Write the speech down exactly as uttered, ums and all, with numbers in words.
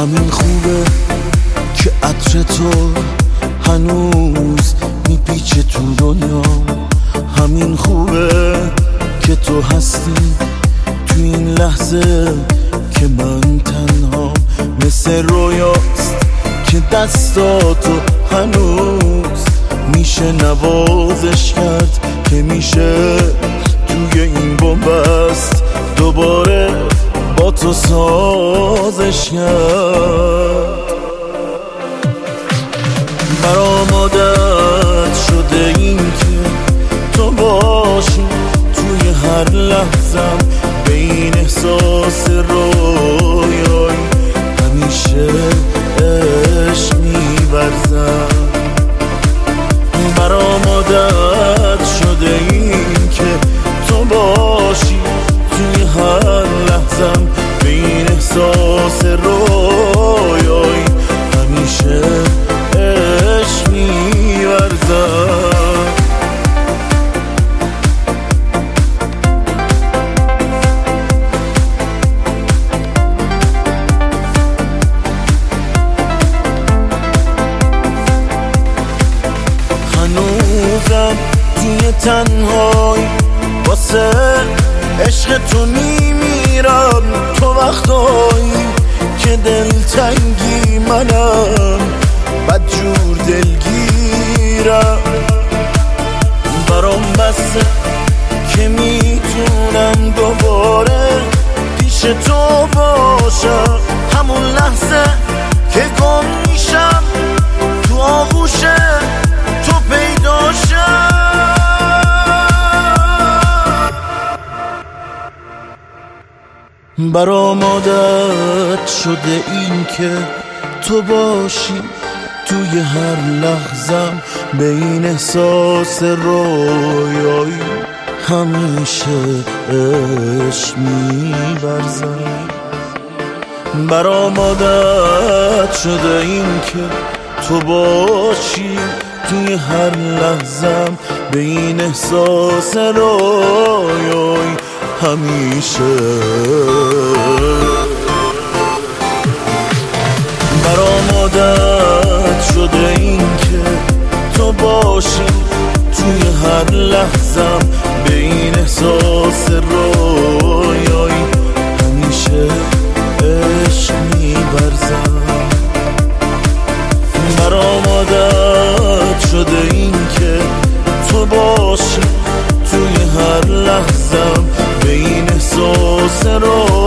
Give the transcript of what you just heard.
همین خوبه که عطر تو هنوز میپیچه تو دنیا، همین خوبه که تو هستی تو این لحظه که من تنها، مثل رویاست که دستاتو هنوز میشه نوازش کرد، که میشه توی این بنبست دوباره با تو سازش کرد. برام عادت شده این که تو باشی توی هر لحظم، به این احساس رویایی همیشه عشق می‌ورزم. برام عادت شده این که تو باشی توی هر لحظم، به این احساس رویایی همیشه عشق می‌ورزم. هنوزم توی تنهایی واسه عشق تو میمیرم، تو وقتایی که دلتنگی منم بدجور دلگیرم. برام بسه که میتونم دوباره پیش تو باشم، همون لحظه که گم میشم تو آغوش تو پیدا شم. برام عادت شده این که تو باشی توی هر لحظم، به این احساس رویایی همیشه عشق می‌ورزم. برام عادت شده این که تو باشی توی هر لحظم، به این احساس رویایی همیشه. برام عادت شده این که تو باشی توی هر لحظم، به این احساس رویایی همیشه عشق می‌ورزم. برام عادت شده این که تو باشی توی هر لحظم، به این احساس رو